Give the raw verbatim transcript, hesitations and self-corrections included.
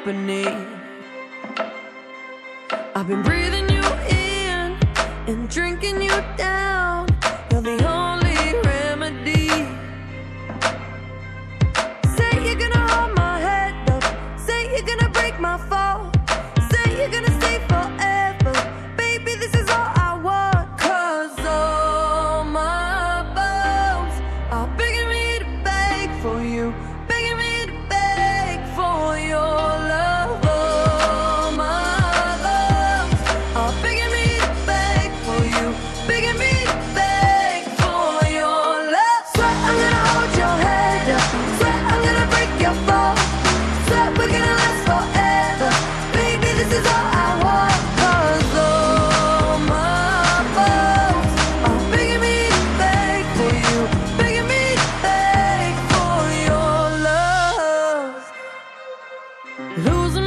company. I've been breathing you in and drinking you down. You're the only remedy. Say you're gonna hold my head up. Say you're gonna break my fall. Say you're gonna stay forever. Baby, this is all I want. 'Cause all my bones are begging me to beg for you, begging me to beg for your love. All my bones are begging me to beg for you, begging me to beg for your love. Swear I'm gonna hold your head up. Swear I'm gonna break your fall. Swear we're gonna last forever. Baby, this is all I want. 'Cause all my bones are begging me to beg for you, begging me to beg for your love. Losing